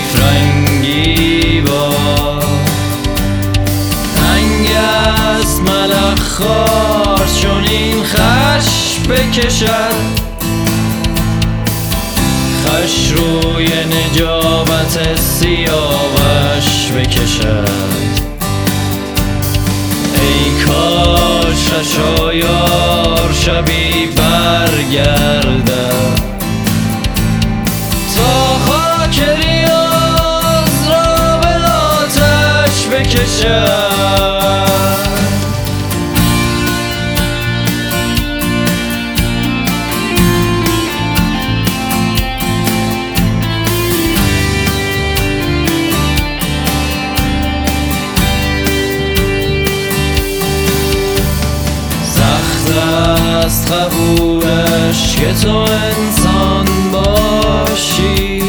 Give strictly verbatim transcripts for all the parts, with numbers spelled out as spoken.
رنگی با رنگ است ملخ خوار چون این خش بکشد، خش روی نجابت سیاوش بکشد. ای کاش خشایار شبی برگردد تا خاک ریاض را به آتش بکشد. است قبولش که تو انسان باشی،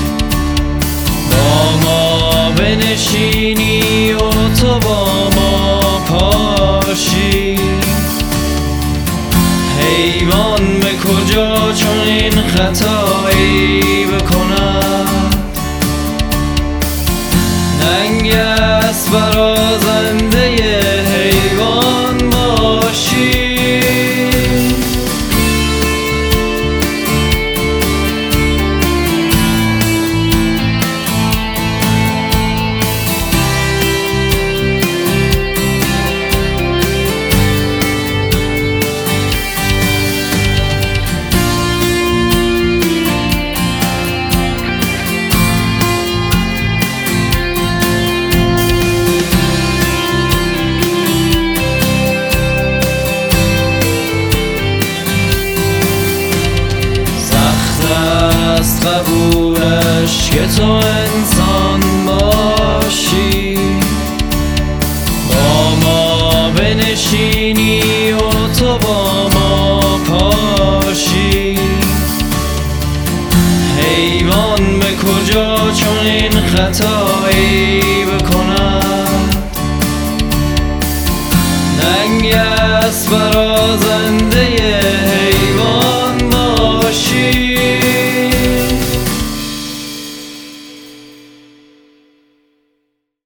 با ما بنشینی و تو با ما پاشی. حیوان به کجا چنین خطایی بکند، ننگ است برازنده حیوان باشی. قبولش که تو انسان باشی، با ما بنشینی و تو با ما پاشی. حیوان به کجا چنین خطایی بکند، ننگ است برازنده